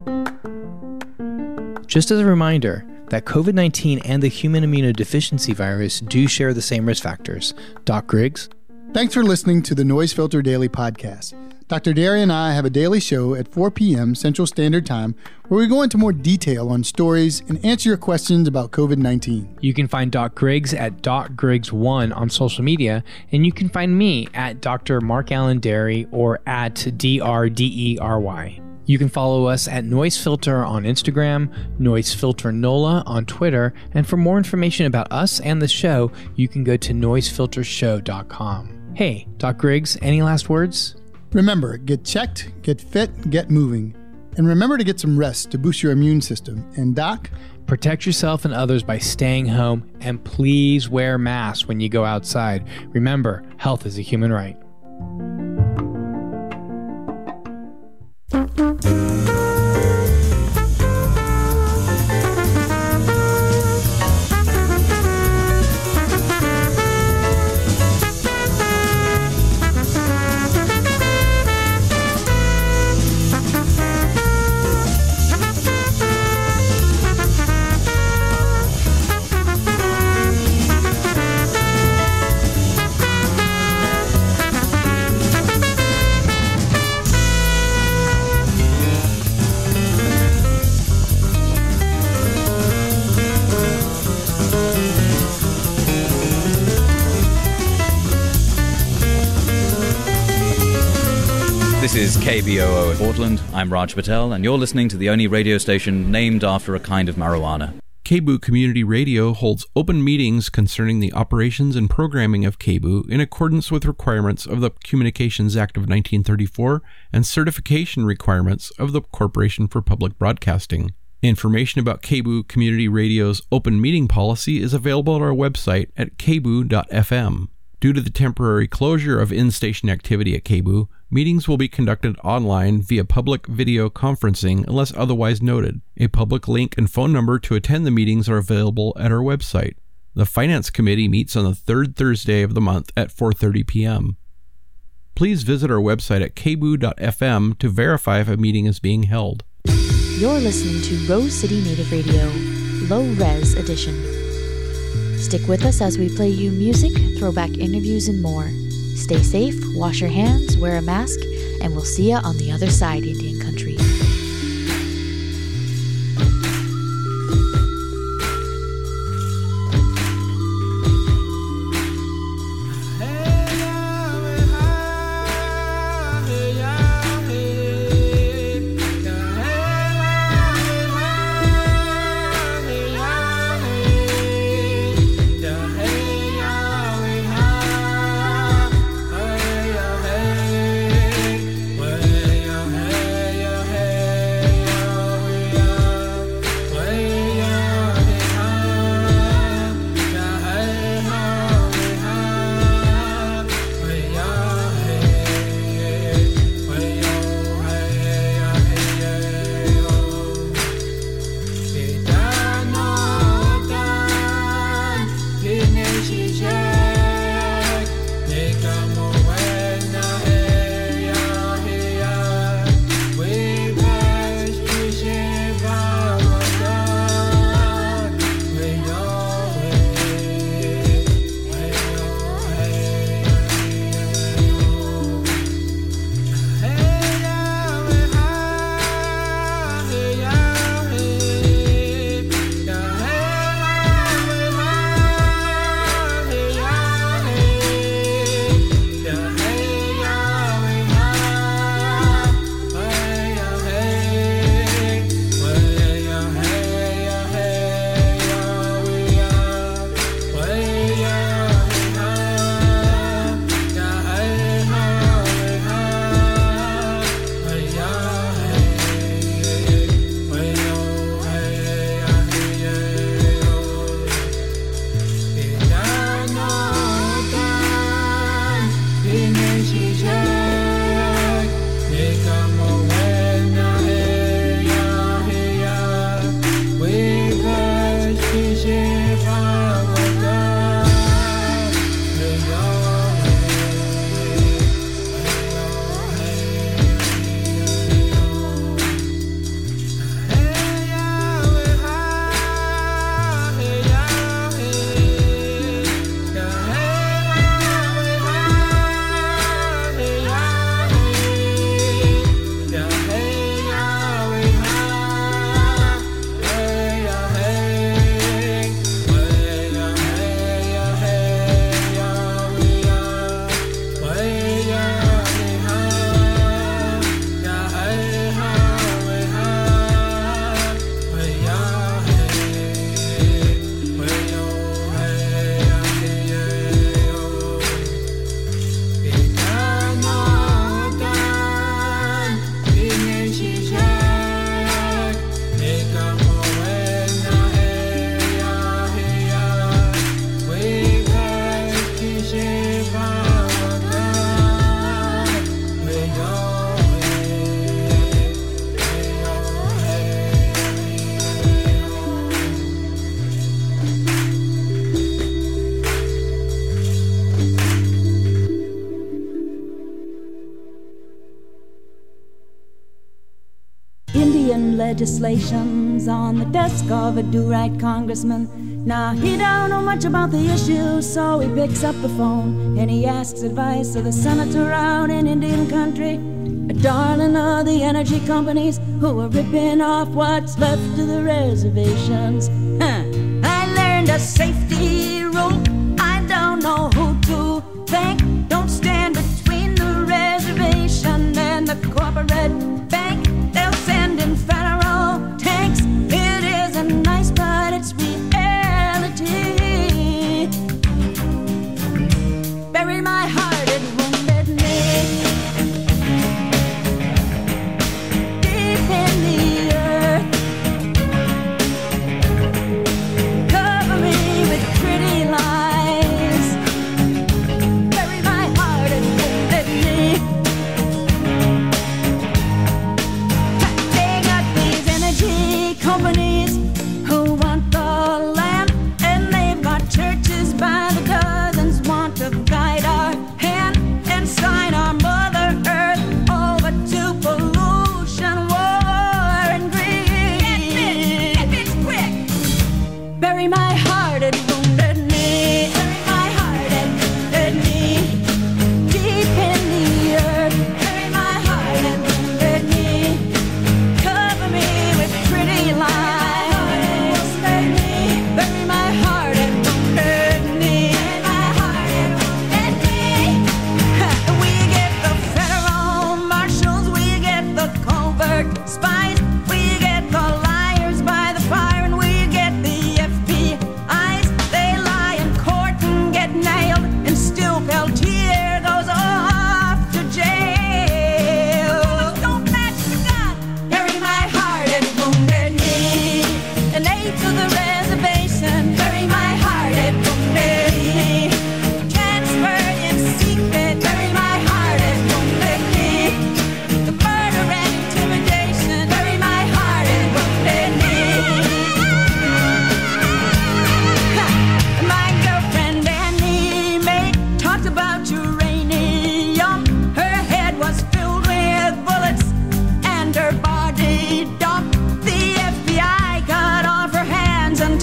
Just as a reminder that COVID-19 and the human immunodeficiency virus do share the same risk factors. Doc Griggs. Thanks for listening to the Noise Filter Daily Podcast. Dr. Derry and I have a daily show at 4 p.m. Central Standard Time where we go into more detail on stories and answer your questions about COVID-19. You can find Doc Griggs at Doc Griggs1 on social media, and you can find me at Dr. Mark Allen Derry or at DRDERY. You can follow us at Noise Filter on Instagram, Noise Filter NOLA on Twitter, and for more information about us and the show, you can go to noisefiltershow.com. Hey, Doc Griggs, any last words? Remember, get checked, get fit, get moving. And remember to get some rest to boost your immune system. And Doc? Protect yourself and others by staying home, and please wear masks when you go outside. Remember, health is a human right. This is KBOO in Portland. I'm Raj Patel, and you're listening to the only radio station named after a kind of marijuana. KBOO Community Radio holds open meetings concerning the operations and programming of KBOO in accordance with requirements of the Communications Act of 1934 and certification requirements of the Corporation for Public Broadcasting. Information about KBOO Community Radio's open meeting policy is available at our website at kboo.fm. Due to the temporary closure of in-station activity at KBOO, meetings will be conducted online via public video conferencing unless otherwise noted. A public link and phone number to attend the meetings are available at our website. The Finance Committee meets on the third Thursday of the month at 4:30 p.m. Please visit our website at kboo.fm to verify if a meeting is being held. You're listening to Rose City Native Radio, Low Res Edition. Stick with us as we play you music, throwback interviews, and more. Stay safe, wash your hands, wear a mask, and we'll see ya on the other side, Indian Country. Hey seeing legislations on the desk of a do-right congressman. Now, he don't know much about the issue, so he picks up the phone and he asks advice of the senator out in Indian country, a darling of the energy companies who are ripping off what's left of the reservations. I learned a safety rule. I don't know who to thank. Don't stand between the reservation and the corporate bank. They'll send in federal tanks. It isn't nice, but it's reality. Bury my heart, it wounded me. Deep in the earth, cover me with pretty lies. Bury my heart, it wounded me. They got these energy companies who want the land, and they've got churches by the dozens want to guide our hand and sign our Mother Earth over to pollution, war, and greed. Get this quick! Bury my heart, it wounded me. Bury my heart, it wounded me. Deep in the earth, bury my heart, it wounded me. Cover me with pretty lies. Bury my heart, it wounded me. Bury my heart, it wounded me. We get the federal marshals, we get the covert spies, we get the liars by the fire, and we get the FBI's. They lie in court and get nailed, and still Peltier goes off to jail. Don't match the gun. Bury my heart, it wounded me. An eighth of the reservation. Bury my heart, it wounded me. Transfer in secret. Bury my heart, it wounded me. The murder and intimidation. Bury my heart, it wounded me. My girlfriend Annie Mae talked about uranium. Her head was filled with bullets and her body dumped. The FBI cut off her hands and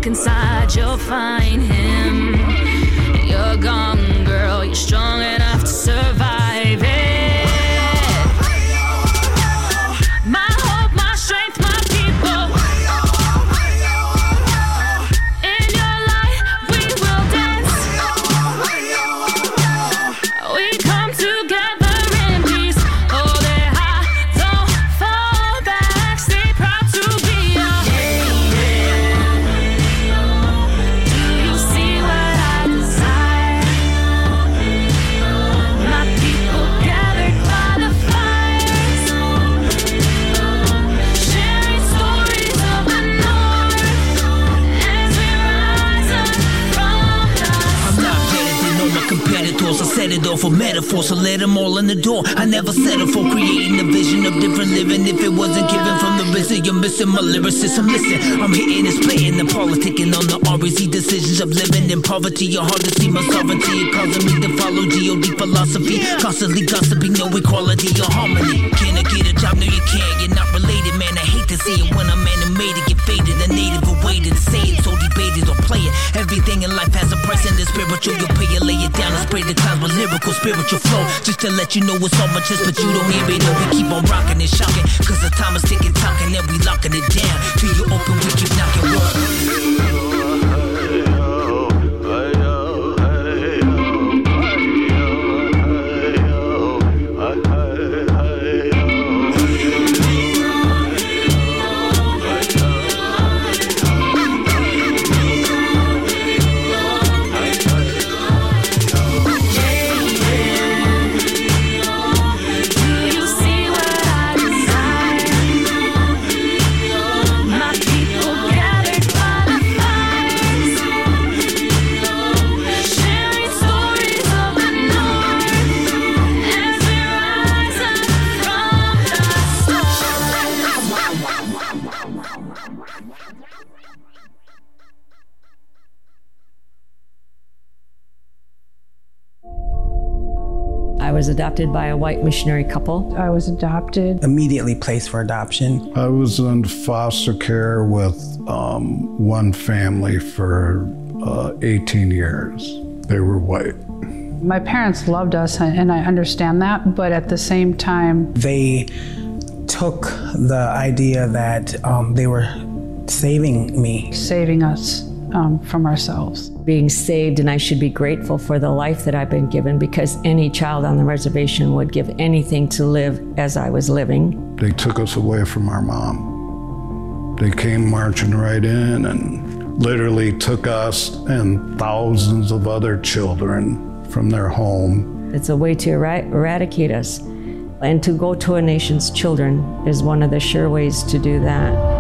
inside, you'll find him. You're gone, girl, you're strong enough to survive it. My hope, my strength, my people. In your light, we will dance. We come together in peace. Hold it high, don't fall back. Stay proud to be a lady. Do you see what I desire? My people gathered by the fires, sharing stories of the north as we rise up from the I'm not better than all my competitors. I set it all for metaphors, so let them all in the door. I never settle for creating a vision of different living. If it wasn't given from the vision, you're missing my lyricism. Listen, I'm hitting this, playing the politicking on the REZ decisions of living in poverty. You're hard to see my sovereignty. It causing me to follow GOD philosophy. Constantly gossiping, no equality or harmony. Can I get a job? No, you can't. You're not related, man. I hate to see it when I'm animated. Get faded, a native awaited. Say it, so debated or play it. Everything in life has a price, and the spiritual you'll pay it. Lay it down and spray the clouds with lyrical spiritual flow. Just to let you know it's all my chest, but you don't hear it. No, we keep on rocking and shocking, cause the time is ticking, talking, and we locking it down. Till you open, we keep knocking. Do you see what I desire? My people gathered by the fires, sharing stories of the north as we rise up from the I was adopted by a white missionary couple. I was adopted. Immediately placed for adoption. I was in foster care with one family for 18 years. They were white. My parents loved us, and I understand that, but at the same time, They took the idea that they were saving me. saving us from ourselves. Being saved, and I should be grateful for the life that I've been given, because any child on the reservation would give anything to live as I was living. They took us away from our mom. They came marching right in and literally took us and thousands of other children from their home. It's a way to eradicate us. And to go to a nation's children is one of the sure ways to do that.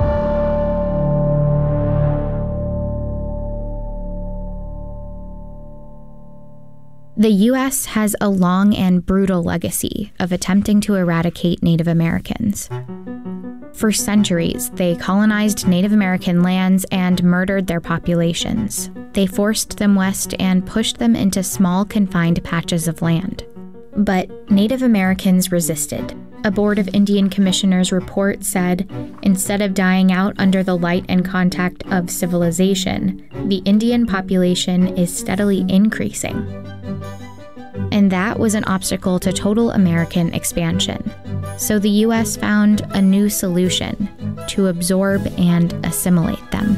The U.S. has a long and brutal legacy of attempting to eradicate Native Americans. For centuries, they colonized Native American lands and murdered their populations. They forced them west and pushed them into small, confined patches of land. But Native Americans resisted. A Board of Indian Commissioners report said, instead of dying out under the light and contact of civilization, the Indian population is steadily increasing. And that was an obstacle to total American expansion. So the U.S. found a new solution to absorb and assimilate them.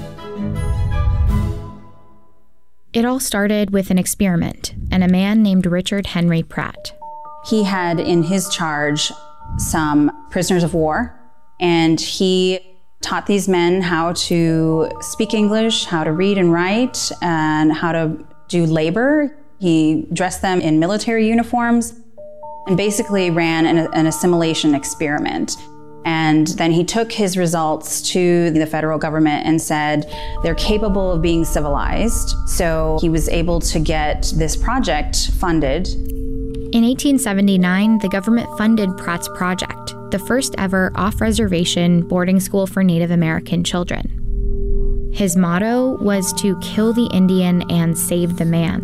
It all started with an experiment and a man named Richard Henry Pratt. He had in his charge some prisoners of war, and he taught these men how to speak English, how to read and write, and how to do labor. He dressed them in military uniforms and basically ran an assimilation experiment. And then he took his results to the federal government and said, they're capable of being civilized. So he was able to get this project funded. In 1879, the government funded Pratt's project, the first ever off-reservation boarding school for Native American children. His motto was to kill the Indian and save the man.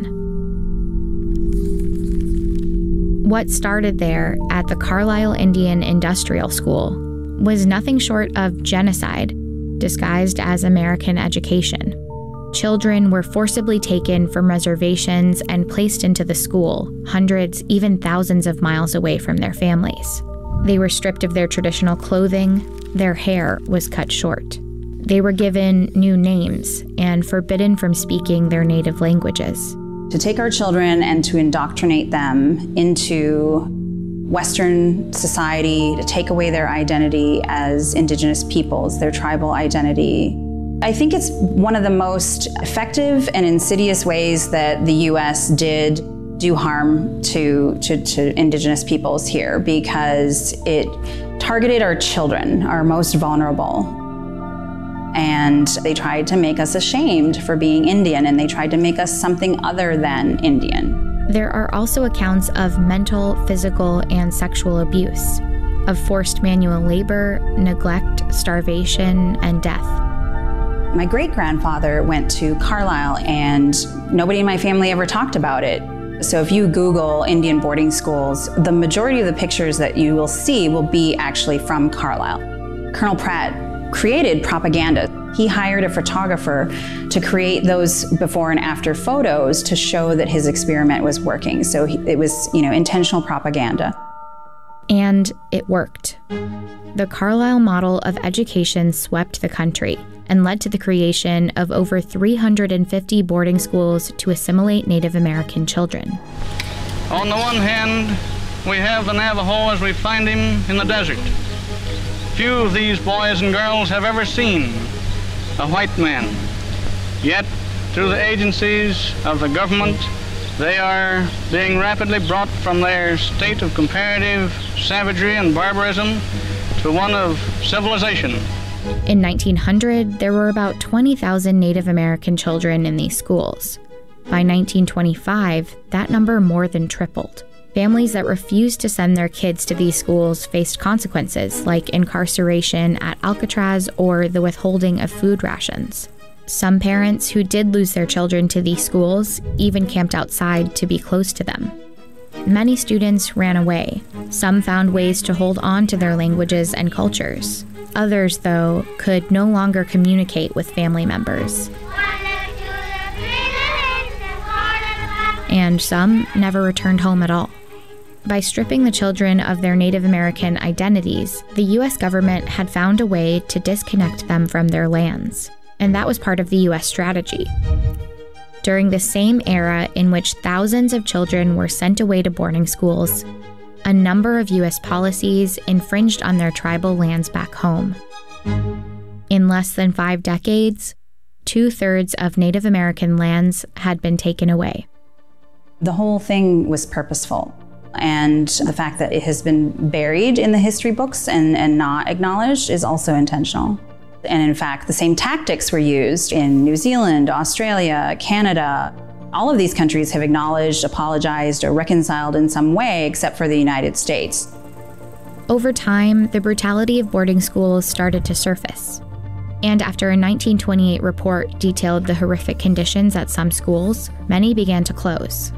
What started there at the Carlisle Indian Industrial School was nothing short of genocide, disguised as American education. Children were forcibly taken from reservations and placed into the school, hundreds, even thousands of miles away from their families. They were stripped of their traditional clothing, their hair was cut short. They were given new names and forbidden from speaking their native languages. To take our children and to indoctrinate them into Western society, to take away their identity as indigenous peoples, their tribal identity. I think it's one of the most effective and insidious ways that the U.S. did do harm to indigenous peoples here, because it targeted our children, our most vulnerable. And they tried to make us ashamed for being Indian, and they tried to make us something other than Indian. There are also accounts of mental, physical, and sexual abuse, of forced manual labor, neglect, starvation, and death. My great-grandfather went to Carlisle, and nobody in my family ever talked about it. So if you Google Indian boarding schools, the majority of the pictures that you will see will be actually from Carlisle. Colonel Pratt created propaganda. He hired a photographer to create those before and after photos to show that his experiment was working. So it was, intentional propaganda. And it worked. The Carlisle model of education swept the country and led to the creation of over 350 boarding schools to assimilate Native American children. On the one hand, we have the Navajo as we find him in the desert. Few of these boys and girls have ever seen a white man. Yet, through the agencies of the government, they are being rapidly brought from their state of comparative savagery and barbarism to one of civilization. In 1900, there were about 20,000 Native American children in these schools. By 1925, that number more than tripled. Families that refused to send their kids to these schools faced consequences like incarceration at Alcatraz or the withholding of food rations. Some parents who did lose their children to these schools even camped outside to be close to them. Many students ran away. Some found ways to hold on to their languages and cultures. Others, though, could no longer communicate with family members. And some never returned home at all. By stripping the children of their Native American identities, the U.S. government had found a way to disconnect them from their lands. And that was part of the U.S. strategy. During the same era in which thousands of children were sent away to boarding schools, a number of U.S. policies infringed on their tribal lands back home. In less than 5 decades, 2/3 of Native American lands had been taken away. The whole thing was purposeful. And the fact that it has been buried in the history books and not acknowledged is also intentional. And in fact, the same tactics were used in New Zealand, Australia, Canada. All of these countries have acknowledged, apologized, or reconciled in some way, except for the United States. Over time, the brutality of boarding schools started to surface. And after a 1928 report detailed the horrific conditions at some schools, many began to close.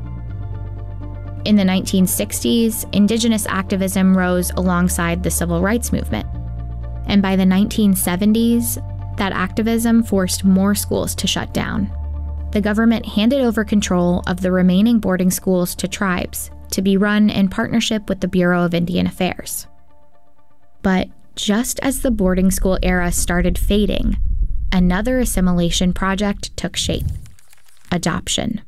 In the 1960s, indigenous activism rose alongside the civil rights movement. And by the 1970s, that activism forced more schools to shut down. The government handed over control of the remaining boarding schools to tribes to be run in partnership with the Bureau of Indian Affairs. But just as the boarding school era started fading, another assimilation project took shape: adoption.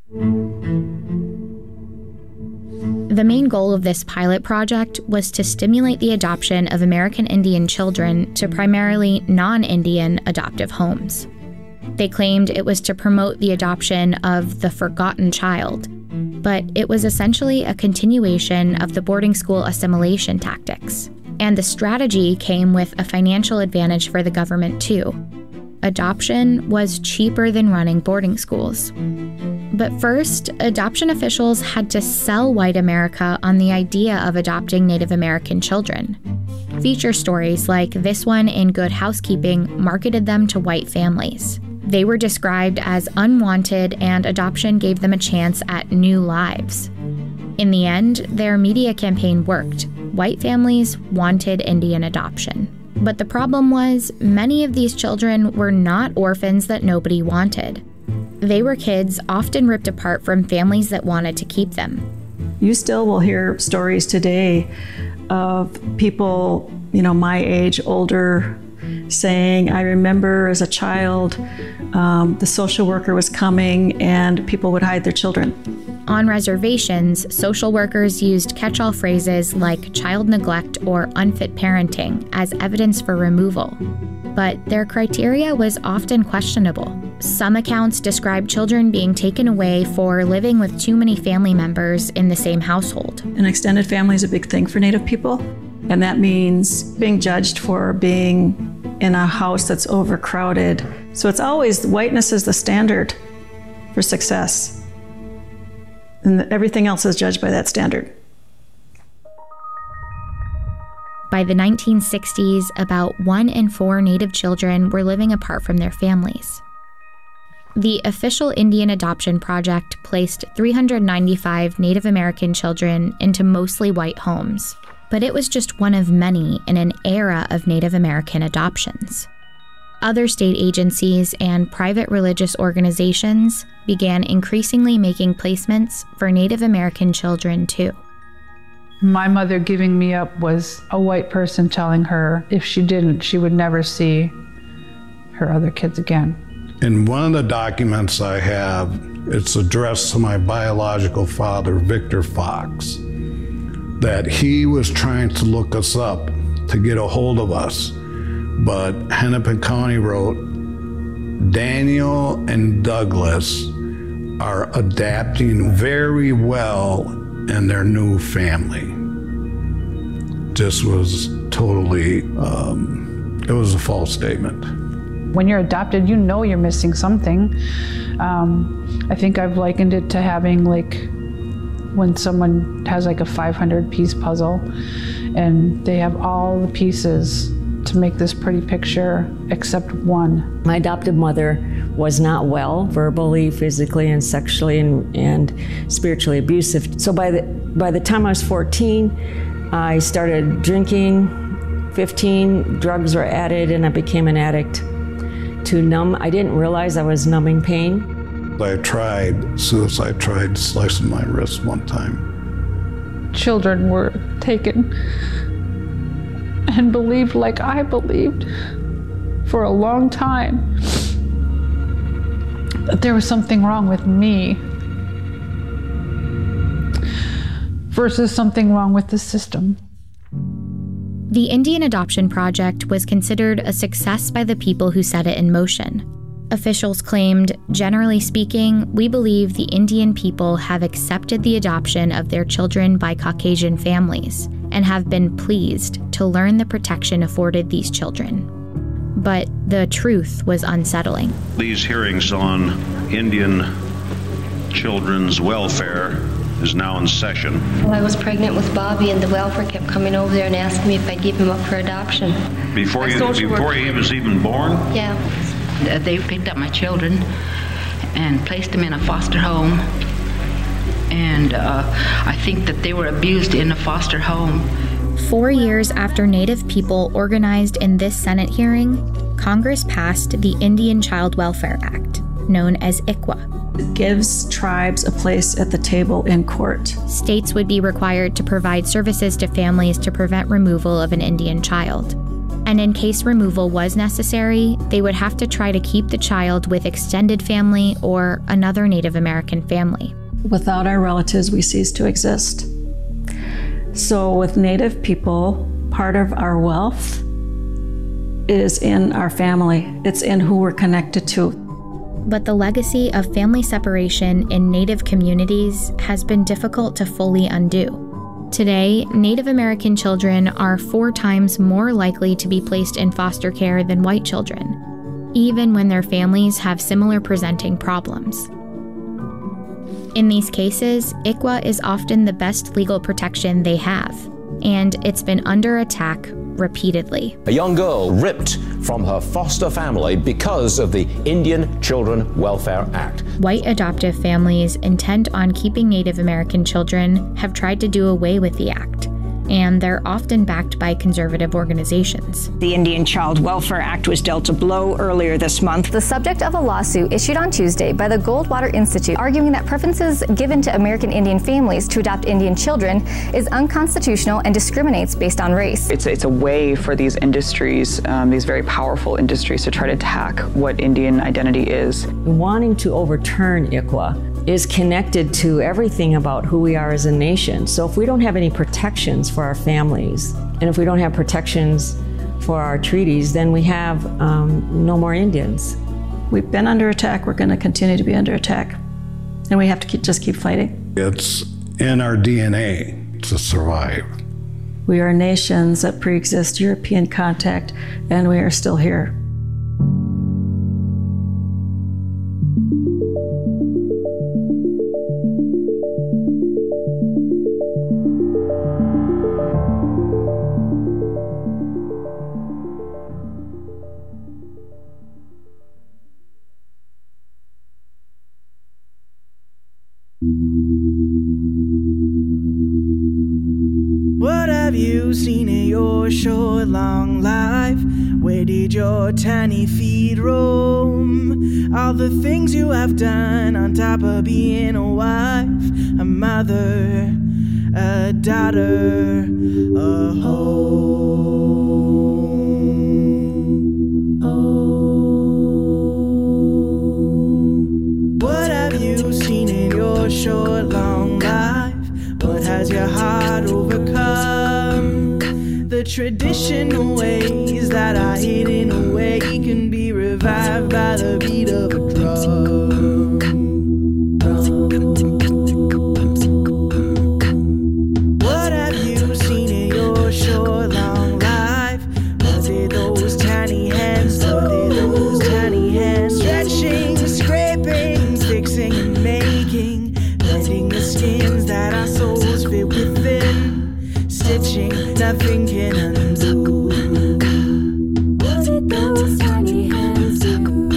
The main goal of this pilot project was to stimulate the adoption of American Indian children to primarily non-Indian adoptive homes. They claimed it was to promote the adoption of the forgotten child, but it was essentially a continuation of the boarding school assimilation tactics. And the strategy came with a financial advantage for the government too. Adoption was cheaper than running boarding schools. But first, adoption officials had to sell white America on the idea of adopting Native American children. Feature stories like this one in Good Housekeeping marketed them to white families. They were described as unwanted, and adoption gave them a chance at new lives. In the end, their media campaign worked. White families wanted Indian adoption. But the problem was, many of these children were not orphans that nobody wanted. They were kids often ripped apart from families that wanted to keep them. You still will hear stories today of people, my age, older, saying, I remember as a child, the social worker was coming and people would hide their children. On reservations, social workers used catch-all phrases like child neglect or unfit parenting as evidence for removal. But their criteria was often questionable. Some accounts describe children being taken away for living with too many family members in the same household. An extended family is a big thing for Native people, and that means being judged for being in a house that's overcrowded. So it's always whiteness is the standard for success, and everything else is judged by that standard. By the 1960s, about 1 in 4 Native children were living apart from their families. The official Indian Adoption Project placed 395 Native American children into mostly white homes, but it was just one of many in an era of Native American adoptions. Other state agencies and private religious organizations began increasingly making placements for Native American children too. My mother giving me up was a white person telling her if she didn't, she would never see her other kids again. In one of the documents I have, it's addressed to my biological father, Victor Fox, that he was trying to look us up to get a hold of us. But Hennepin County wrote, Daniel and Douglas are adapting very well in their new family. This was totally, it was a false statement. When you're adopted, you know you're missing something. I think I've likened it to having when someone has a 500-piece puzzle and they have all the pieces to make this pretty picture except one. My adoptive mother was not well, verbally, physically, and sexually, and spiritually abusive. So by the time I was 14, I started drinking. 15, drugs were added, and I became an addict to numb. I didn't realize I was numbing pain. I tried suicide, tried slicing my wrist one time. Children were taken and believed like I believed for a long time. That there was something wrong with me versus something wrong with the system. The Indian Adoption Project was considered a success by the people who set it in motion. Officials claimed, generally speaking, we believe the Indian people have accepted the adoption of their children by Caucasian families and have been pleased to learn the protection afforded these children. But the truth was unsettling. These hearings on Indian children's welfare is now in session. Well, I was pregnant with Bobby, and the welfare kept coming over there and asking me if I'd give him up for adoption. Before he was even born? Yeah. They picked up my children and placed them in a foster home. And I think that they were abused in a foster home. 4 years after Native people organized in this Senate hearing, Congress passed the Indian Child Welfare Act, known as ICWA. It gives tribes a place at the table in court. States would be required to provide services to families to prevent removal of an Indian child. And in case removal was necessary, they would have to try to keep the child with extended family or another Native American family. Without our relatives, we cease to exist. So with Native people, part of our wealth is in our family. It's in who we're connected to. But the legacy of family separation in Native communities has been difficult to fully undo. Today, Native American children are 4 times more likely to be placed in foster care than white children, even when their families have similar presenting problems. In these cases, ICWA is often the best legal protection they have, and it's been under attack repeatedly. A young girl ripped from her foster family because of the Indian Children Welfare Act. White adoptive families intent on keeping Native American children have tried to do away with the act, and they're often backed by conservative organizations. The Indian Child Welfare Act was dealt a blow earlier this month. The subject of a lawsuit issued on Tuesday by the Goldwater Institute, arguing that preferences given to American Indian families to adopt Indian children is unconstitutional and discriminates based on race. It's a way for these industries, these very powerful industries, to try to attack what Indian identity is. Wanting to overturn ICWA is connected to everything about who we are as a nation. So if we don't have any protections for our families, and if we don't have protections for our treaties, then we have no more Indians. We've been under attack. We're going to continue to be under attack. And we have to just keep fighting. It's in our DNA to survive. We are nations that pre-exist European contact, and we are still here. What have you seen in your short, long life? Where did your tiny feet roam? All the things you have done on top of being a wife, a mother, a daughter, a home. What have you seen in your short, long life? What has your heart overcome? The traditional ways that are hidden away can be revived by the beat of a drum. What have you seen in your short, long life? Was it those tiny hands? Were they those tiny hands? Stretching, scraping, fixing and making, blending the skins that our souls fit within, stitching, nothing can undo. What did those tiny hands do?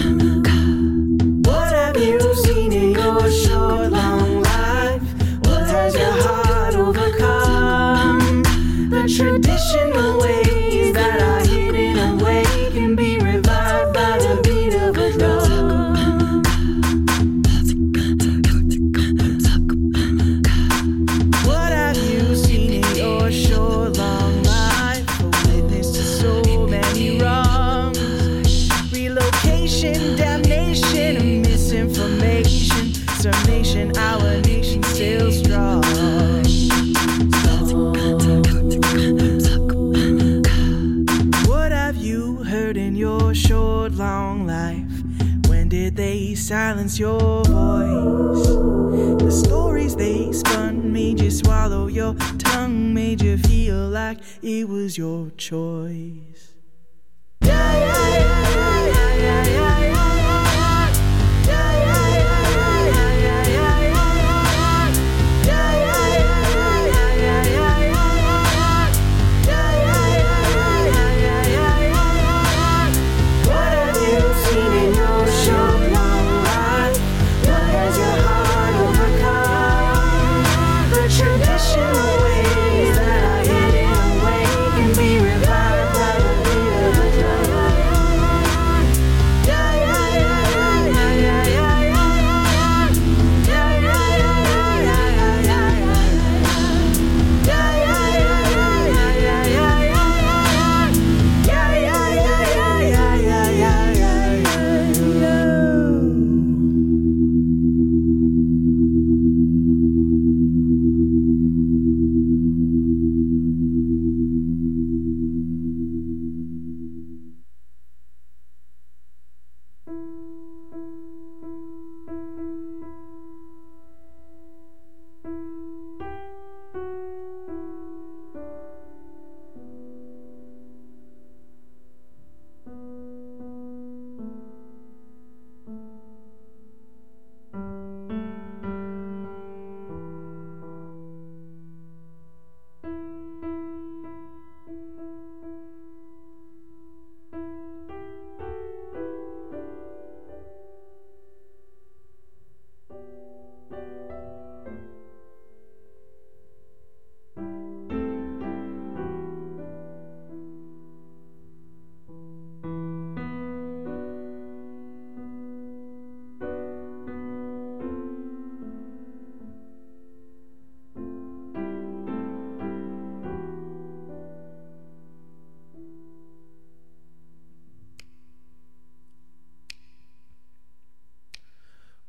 What have you seen in your short, long life? What has your heart overcome? The traditional ways that are hidden away can be revived by the beat of a drum. What have you seen in your short, long life? A witness to so many wrongs. Relocation, damnation, and misinformation. Summation, our nation still strong. What have you heard in your short, long life? When did they silence your voice? The stories they spun made you swallow your tongue, made you feel like it was your choice. What have you seen in your short, long life? What has your heart overcome? The traditional ways that are hidden away can be revived by the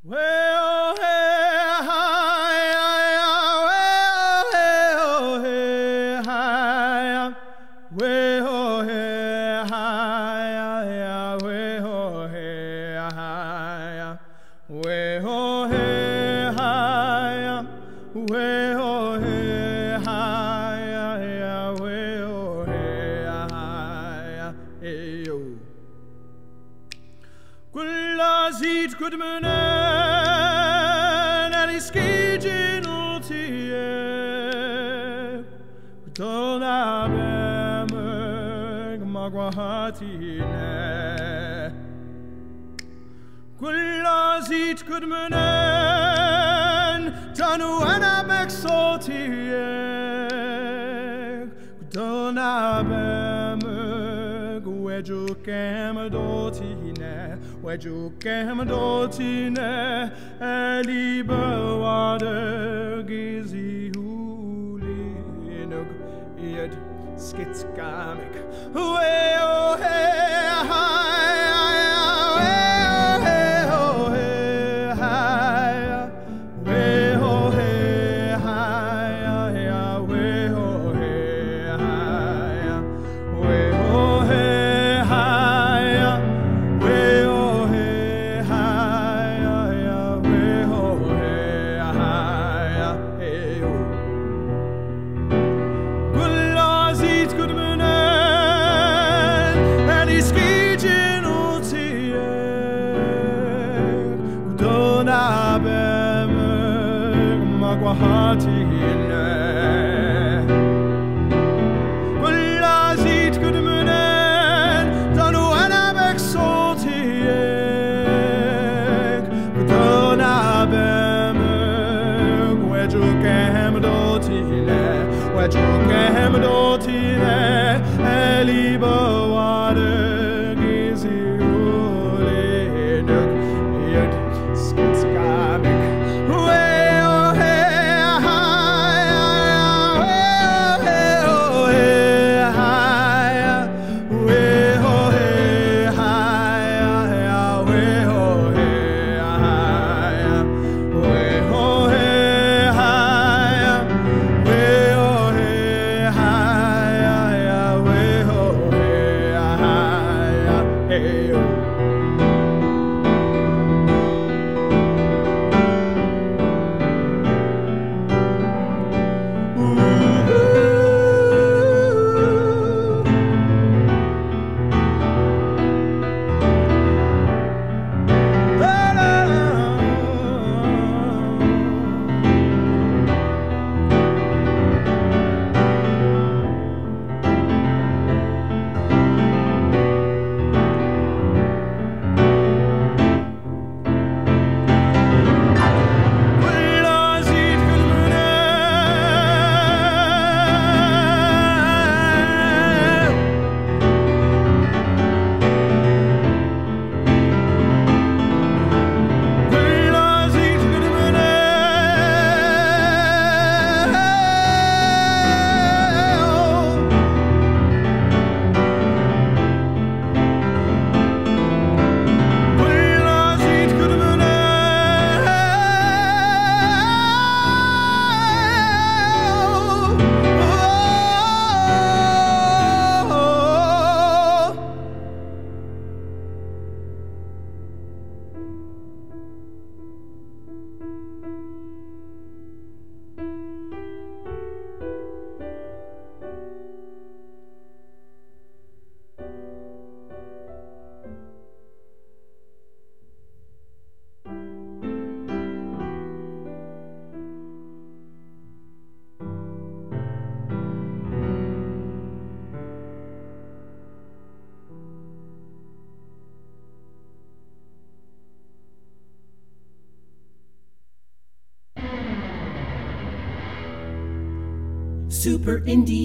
Super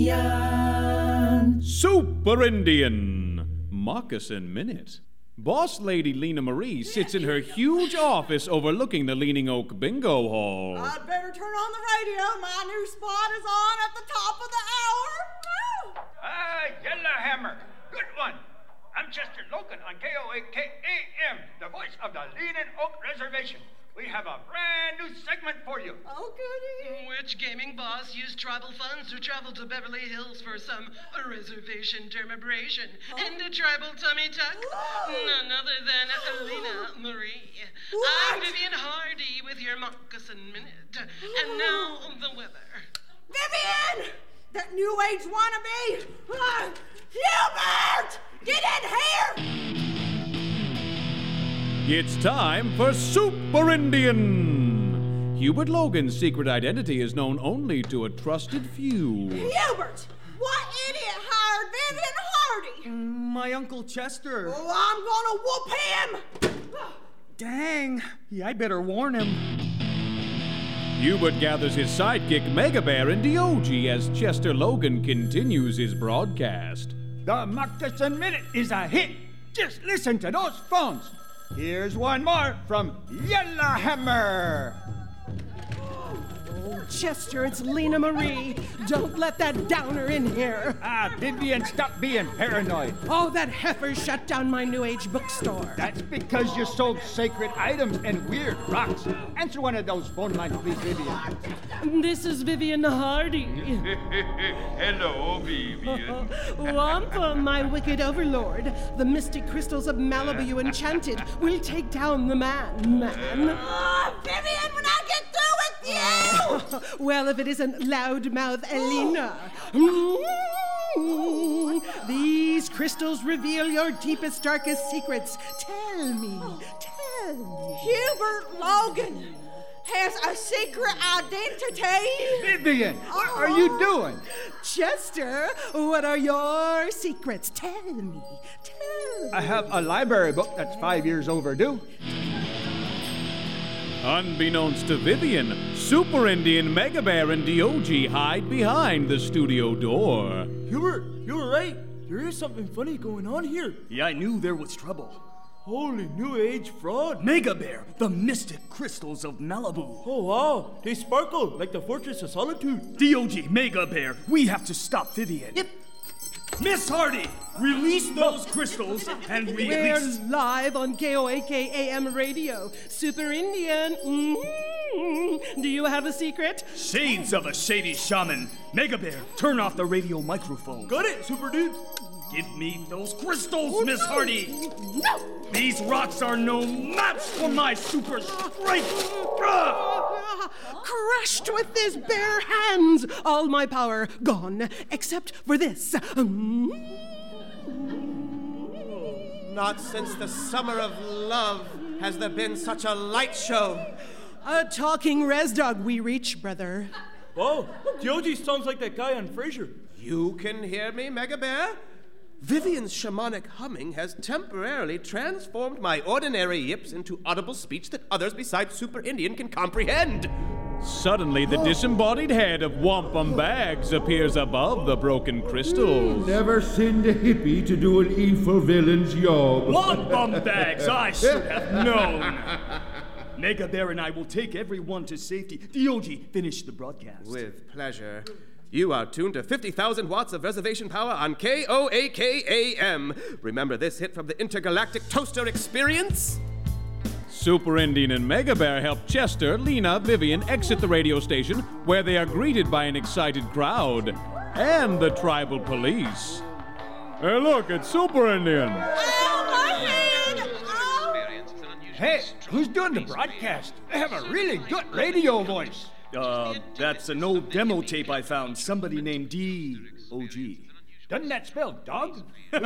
Indian. Super Indian. Moccasin Minute. Boss Lady Lena Marie sits in her huge office overlooking the Leaning Oak Bingo Hall. I'd better turn on the radio. My new spot is on at the top of the hour. Yellowhammer. Good one. I'm Chester Logan on KOAK AM, the voice of the Leaning Oak Reservation. We have a brand new segment for you. Oh, goody. Which gaming boss used tribal funds to travel to Beverly Hills for some reservation dermabrasion and a tribal tummy tuck? None other than Lena Marie. I'm Vivian Hardy with your Moccasin Minute. And now the weather. Vivian! That new age wannabe! Hubert! Get in here! It's time for Super Indian! Hubert Logan's secret identity is known only to a trusted few. Hubert! What idiot hired Vivian Hardy? My Uncle Chester. Oh, I'm gonna whoop him! Dang. Yeah, I better warn him. Hubert gathers his sidekick Mega Bear and Diogi as Chester Logan continues his broadcast. The Moccasin Minute is a hit. Just listen to those phones. Here's one more from Yellowhammer. Oh, Chester, it's Lena Marie. Don't let that downer in here. Vivian, stop being paranoid. Oh, that heifer shut down my New Age bookstore. That's because you sold sacred items and weird rocks. Answer one of those phone lines, please, Vivian. This is Vivian Hardy. Hello, Vivian. Wampa, my wicked overlord. The mystic crystals of Malibu you enchanted will take down the man. Vivian, when I get through with you! Well, if it isn't loudmouth Elena. These crystals reveal your deepest, darkest secrets. Tell me. Hubert Logan has a secret identity. Vivian, what are you doing? Chester, what are your secrets? Tell me. I have a library book that's 5 years overdue. Unbeknownst to Vivian, Super Indian, Mega Bear, and Diogi hide behind the studio door. Hubert, you were right. There is something funny going on here. Yeah, I knew there was trouble. Holy New Age fraud. Mega Bear, the mystic crystals of Malibu. Oh, wow. They sparkle like the Fortress of Solitude. Diogi, Mega Bear, we have to stop Vivian. Yep. Miss Hardy, release those crystals and release. We're live on KOAK AM radio. Super Indian. Do you have a secret? Shades of a shady shaman. Mega Bear, turn off the radio microphone. Got it, Super Dude. Give me those crystals, Miss Hardy. No! These rocks are no match for my super strength. Crushed with his bare hands. All my power gone, except for this. Not since the summer of love has there been such a light show. A talking res dog we reach, brother. Oh, Diogi sounds like that guy on Frasier. You can hear me, Mega Bear? Vivian's shamanic humming has temporarily transformed my ordinary yips into audible speech that others besides Super Indian can comprehend. Suddenly, the disembodied head of Wampum Bags appears above the broken crystals. Never send a hippie to do an evil villain's job. Wampum Bags, I should have known. Mega Bear and I will take everyone to safety. Diogi, finish the broadcast. With pleasure. You are tuned to 50,000 watts of reservation power on KOAK AM. Remember this hit from the Intergalactic Toaster Experience? Super Indian and Mega Bear help Chester, Lena, Vivian exit the radio station, where they are greeted by an excited crowd and the tribal police. Hey, look, it's Super Indian. Hey, who's doing the broadcast? They have a really good radio voice. That's an old demo tape I found. Somebody named D.O.G. Doesn't that spell dog?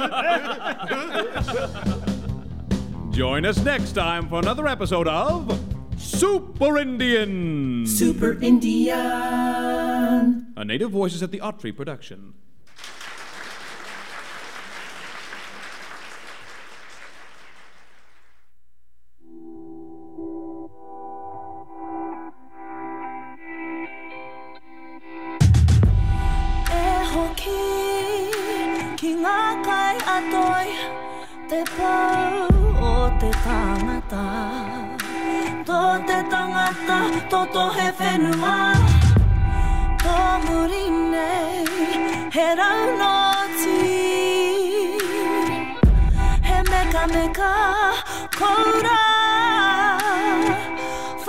Join us next time for another episode of Super Indian. Super Indian. A Native Voices at the Autry production. Te pau o te tangata Tō te tangata, toto he whenua Tō murine, he raunoti He meka meka koura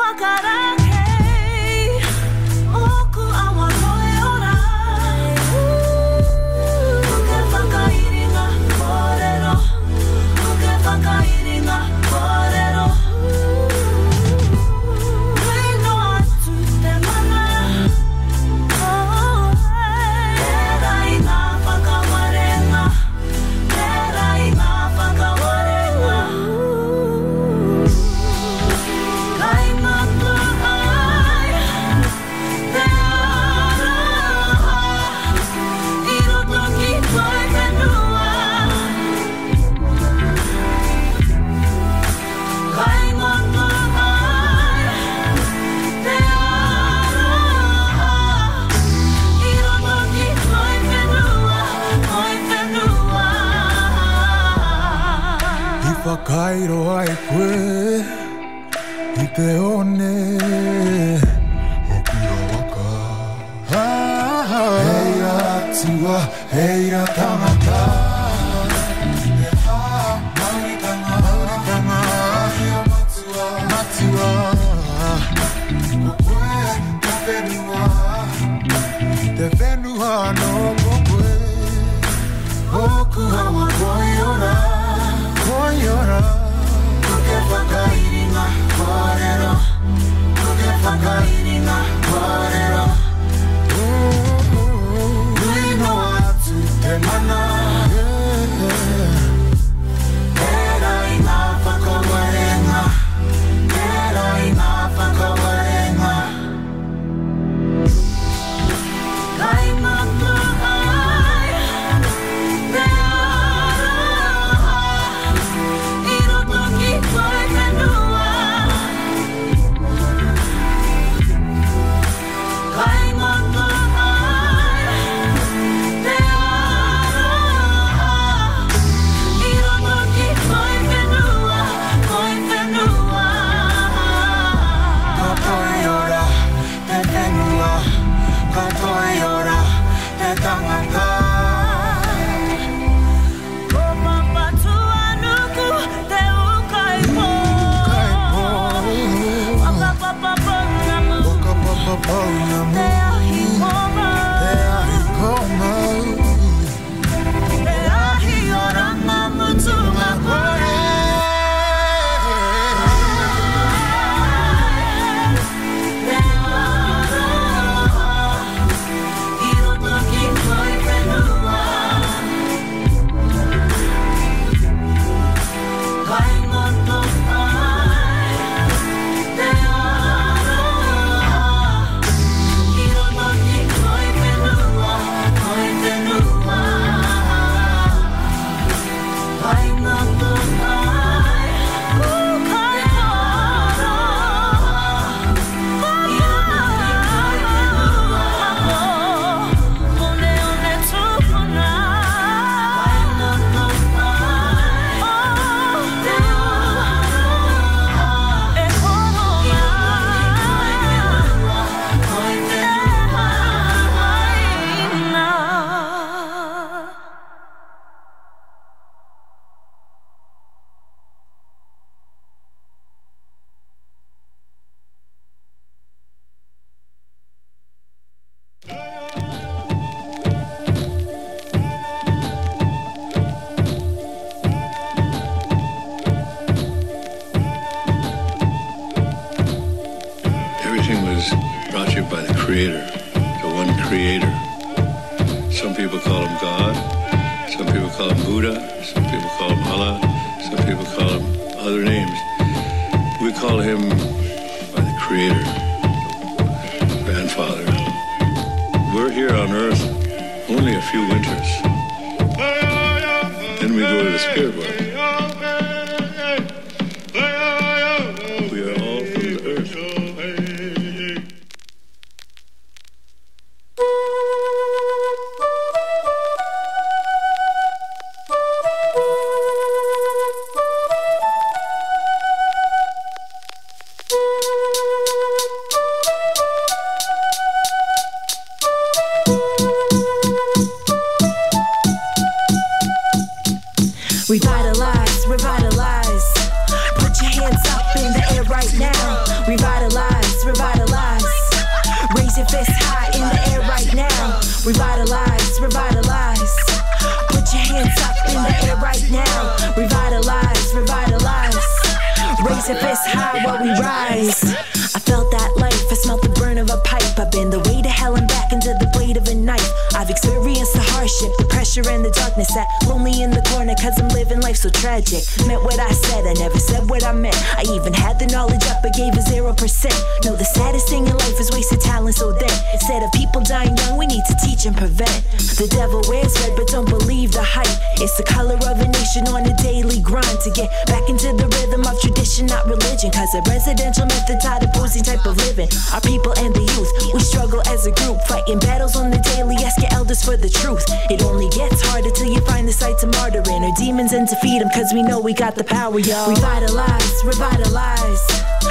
te one Heira tua, heira tangata Matua Kokoe te whenua no kokoe Oku hawa koiora Kuke whakairinga kōrero Kuke whakairinga kōrero Nui no atu te mana Era I ngā whakawarenga Era I ngā whakawarenga Kai ngātu ai Te ara I roto ki koe whenua Kai ngātu ai Te ara I roto ki koe whenua Ka toi ora te whenua Ka toi ora te tangata Ko mapatua nuku te ukai po Waka papapongamu Te ahi koma Te ahi oranga mutunga kore Te ara I roto ki koe whenua Kai ngoto ai Te ara I roto ki koe whenua Kai ngoto ai Kukai ora I roto ki koe whenua One tupuna Kai ngoto ai Te ara E korona Koe whenua Everything was brought to you by the Creator, the one Creator. Some people call him God, some people call him Buddha, some people call him Allah, some people call him other names. We call him by the Creator, the Grandfather. We're here on Earth only a few winters. Then we go to the spirit world. We are all from the earth. Revitalize, revitalize. Put your hands up in the air right now. Revitalize, revitalize. Raise your fist high in the air right now. Revitalize, revitalize. Put your hands up in the air right now. Revitalize, revitalize. Raise your fist high while we rise. I felt that life, I smelt the burn of a pipe. I've been the way to hell and back into the blade of a knife. I've experienced the hardship, the pressure and the darkness. Sat lonely in the corner cause I'm living life so tragic. Meant what I said, I never said what I meant. I even had the knowledge up but gave a 0%. No, the saddest thing in life is wasted talent. So then, instead of people dying young, we need to teach and prevent. The devil wears red but don't believe the hype. It's the color of a nation on a daily grind to get back into the rhythm of tradition, not religion. Cause a residential method taught opposing type of living. Our people and the youth, we struggle as a group, fighting battles on the daily. Ask your elders for the truth. It only gets harder till you find the sites of martyring our demons and defeat them, cause we know we got the power, y'all. Revitalize, revitalize. Put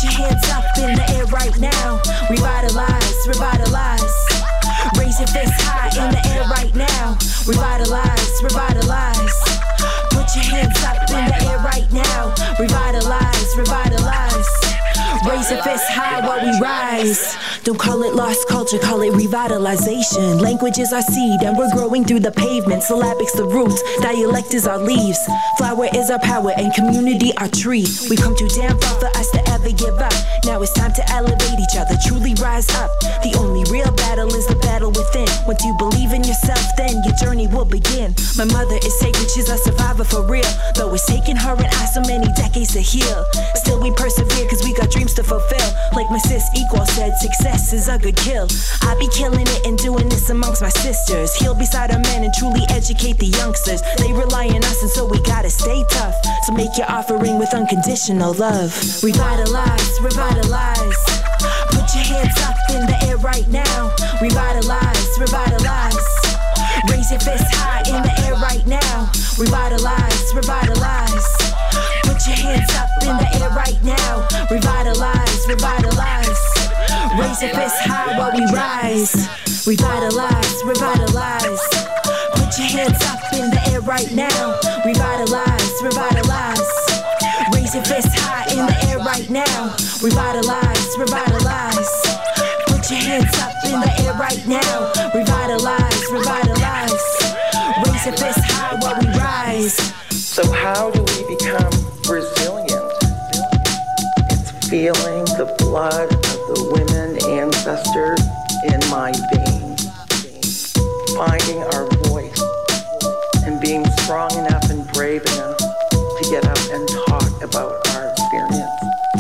Put your hands up in the air right now. Revitalize, revitalize. Raise your fist high in the air right now. Revitalize, revitalize. Put your hands up in the air right now. Revitalize, revitalize. Raise your fist high while we rise. Don't call it lost culture, call it revitalization. Language is our seed and we're growing through the pavement. Syllabics the roots, dialect is our leaves. Flower is our power and community our tree. We've come too damn far for us to ever give up. Now it's time to elevate each other, truly rise up. The only real battle is the battle within. Once you believe in yourself, then your journey will begin. My mother is sacred, she's a survivor for real. Though it's taken her and I so many decades to heal, still we persevere cause we got dreams to fulfill. Like my sis Equal said, success is a good kill. I be killing it and doing this amongst my sisters. Heal beside our men and truly educate the youngsters. They rely on us and so we gotta stay tough. So make your offering with unconditional love. Revitalize, revitalize. Put your hands up in the air right now. Revitalize, revitalize. Raise your fist high in the air right now. Revitalize, revitalize. Put your hands up in the air right now. Revitalize, revitalize. Raise your fist high while we rise. Revitalize, revitalize. Put your hands up in the air right now. Revitalize, revitalize. Raise your fist high in the air right now. Revitalize, revitalize. Put your hands up in the air right now. Revitalize, revitalize. Raise your fist high while we rise. So how do we become resilient? It's feeling the blood of the women ancestors in my veins, finding our voice, and being strong enough and brave enough to get up and talk about our experience.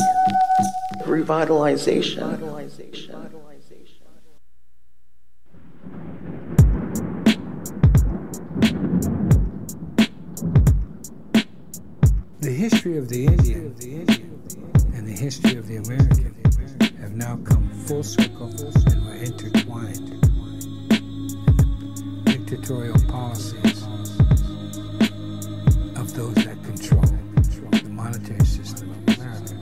Revitalization. The history of the Indian and the history of the American have now come full circle and were intertwined. Dictatorial policies of those that control the monetary system of America.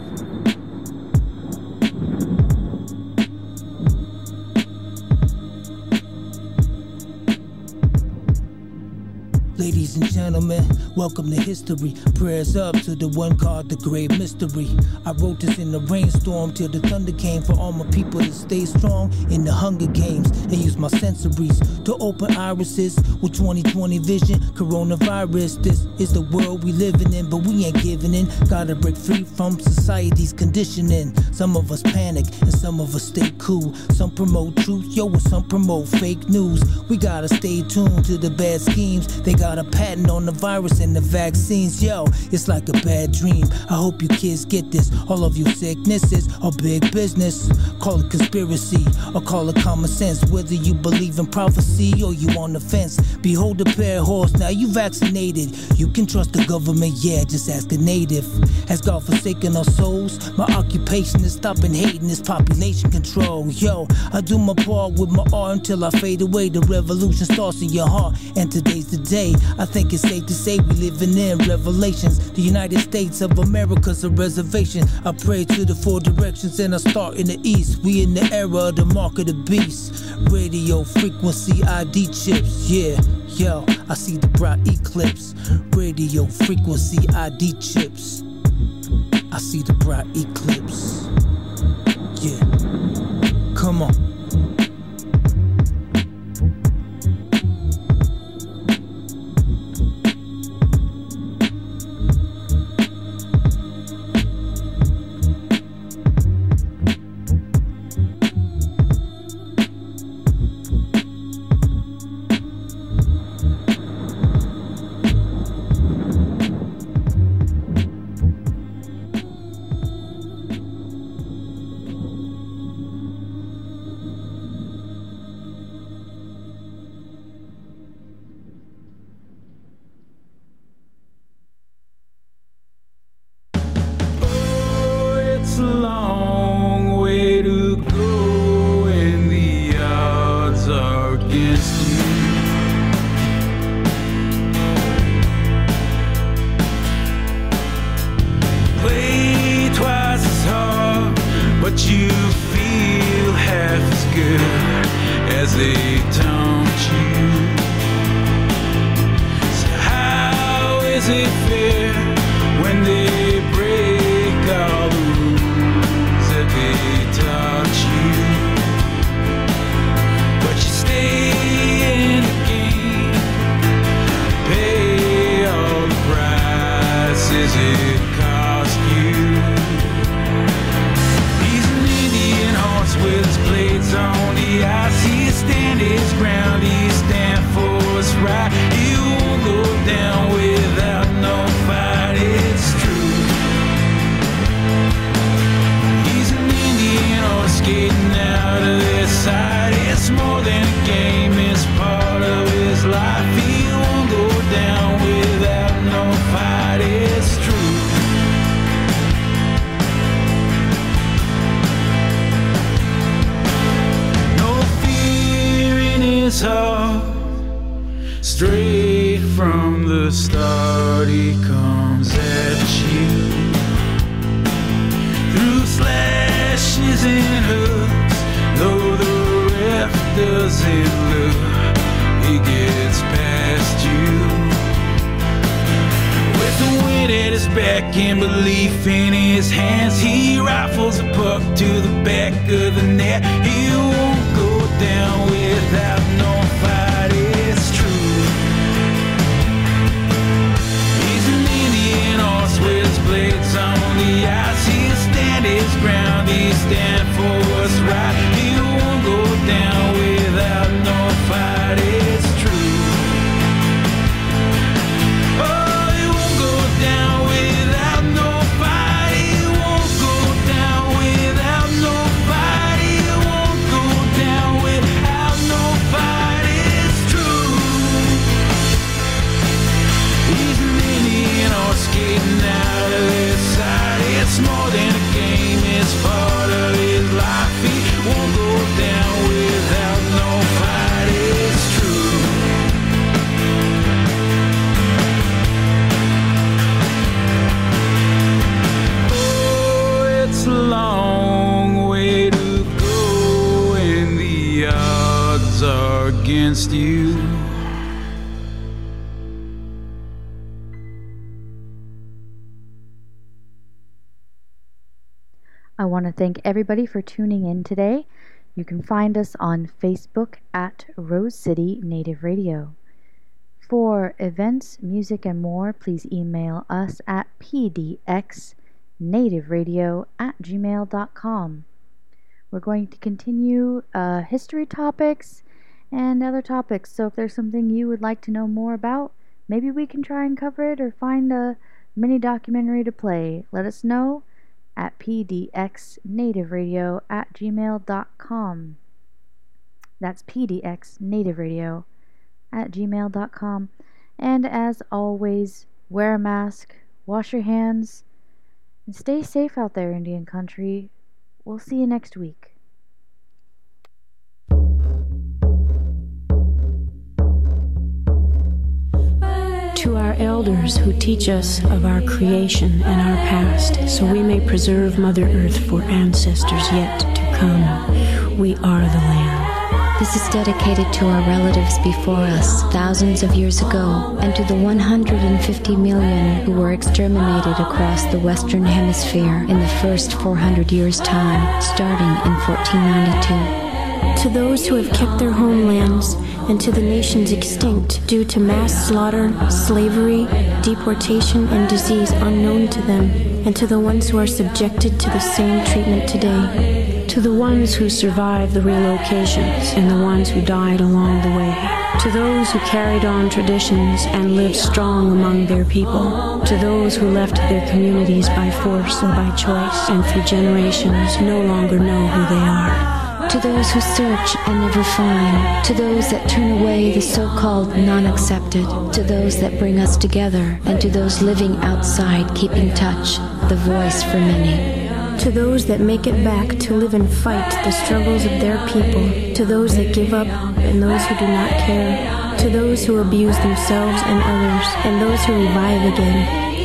Ladies and gentlemen, welcome to history. Prayers up to the one called the Great Mystery. I wrote this in the rainstorm till the thunder came for all my people to stay strong in the Hunger Games and use my sensories to open irises with 20/20 vision. Coronavirus, this is the world we living in, but we ain't giving in. Gotta break free from society's conditioning. Some of us panic and some of us stay cool. Some promote truth, yo, and some promote fake news. We gotta stay tuned to the bad schemes. They got a patent on the virus and the vaccines, yo, it's like a bad dream. I hope you kids get this. All of you sicknesses are big business. Call it conspiracy or call it common sense. Whether you believe in prophecy or you on the fence. Behold the pair horse, now you vaccinated. You can trust the government, yeah, just ask a native. Has God forsaken our souls? My occupation is stopping hating this population control. Yo, I do my part with my art until I fade away. The revolution starts in your heart, and today's the day. I think it's safe to say we living in revelations. The United States of America's a reservation. I pray to the four directions and I start in the east. We in the era of the mark of the beast. Radio frequency ID chips, yeah. Yo, I see the bright eclipse. Radio frequency ID chips. I see the bright eclipse. Yeah. Come on. but you feel half as good as they taunt you. So how is it fair when they break all the rules that they taught you? But you stay in the game, pay all the prices it cost you. He's an Indian horse with his blades on the ice. He stand his ground, he stand for what's right. He won't go down without no fight, it's true. He's an Indian horse skating out of their side. It's more than a game, it's part of his life. He won't go down without no fight, it's true. No fear in his heart, straight from the start he comes at you. Through slashes and hooks, though the ref doesn't look, he gets past you. With the wind at his back and belief in his hands, he rifles a puck to the back of the net. He won't go down without no fight, it's true. He's an Indian horse with his blades on the ice. He'll stand his ground, he stand for what's right. He won't go down without no fight, it's true. Oh, he won't go down without no fight. He won't go down without no fight. He won't go down without no fight, it's true. He's an Indian horse skating out of his side. It's more than a game, it's part of his life. He won't go down without no fight, it's true. Oh, it's a long way to go and the odds are against you. I want to thank everybody for tuning in today. You can find us on Facebook at Rose City Native Radio. For events, music, and more, please email us at pdxnativeradio@gmail.com. We're going to continue history topics and other topics, so if there's something you would like to know more about, maybe we can try and cover it or find a mini documentary to play. Let us know at pdxnativeradio@gmail.com. That's pdxnativeradio@gmail.com. And as always, wear a mask, wash your hands, and stay safe out there, Indian country. We'll see you next week. To our elders who teach us of our creation and our past, so we may preserve Mother Earth for ancestors yet to come, we are the land. This is dedicated to our relatives before us thousands of years ago, and to the 150 million who were exterminated across the Western Hemisphere in the first 400 years' time, starting in 1492. To those who have kept their homelands, and to the nations extinct due to mass slaughter, slavery, deportation, and disease unknown to them, and to the ones who are subjected to the same treatment today. To the ones who survived the relocations, and the ones who died along the way. To those who carried on traditions and lived strong among their people. To those who left their communities by force or by choice, and through generations no longer know who they are. To those who search and never find, to those that turn away the so-called non-accepted, to those that bring us together, and to those living outside keeping touch, the voice for many. To those that make it back to live and fight the struggles of their people, to those that give up and those who do not care, to those who abuse themselves and others, and those who revive again,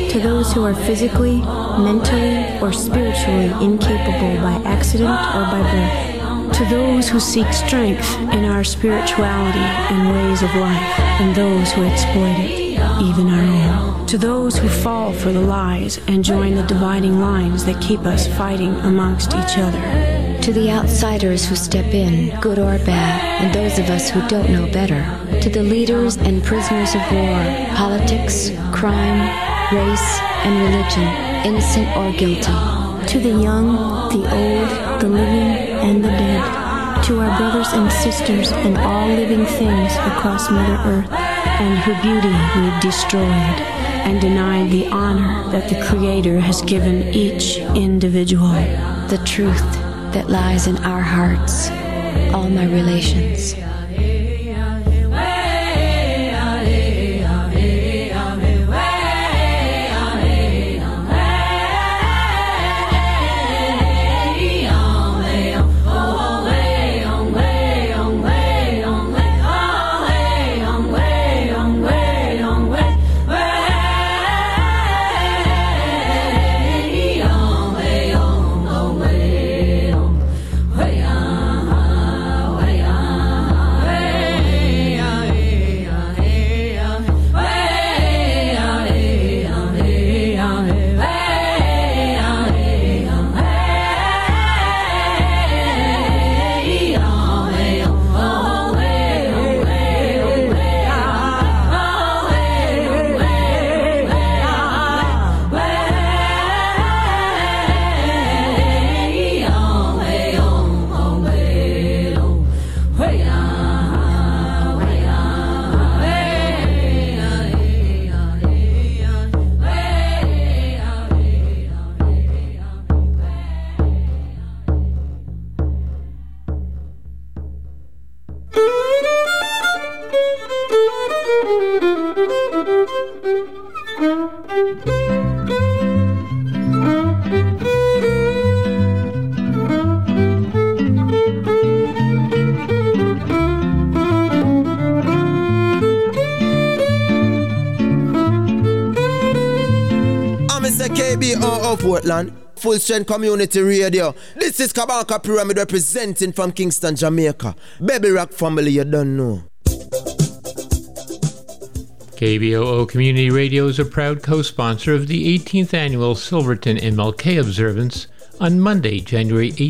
To those who are physically, mentally, or spiritually incapable by accident or by birth. To those who seek strength in our spirituality and ways of life, and those who exploit it, even our own. To those who fall for the lies and join the dividing lines that keep us fighting amongst each other. To the outsiders who step in, good or bad, and those of us who don't know better. To the leaders and prisoners of war, politics, crime, race, and religion, innocent or guilty. To the young, the old, the living, and the dead. To our brothers and sisters and all living things across Mother Earth, and her beauty we've destroyed, and denied the honor that the Creator has given each individual. The truth that lies in our hearts, all my relations. KBO of Portland, Full Strength Community Radio. This is Kabanka Pyramid representing from Kingston, Jamaica. Baby Rock family, you don't know. KBOO Community Radio is a proud co-sponsor of the 18th annual Silverton MLK observance on Monday, January 8th.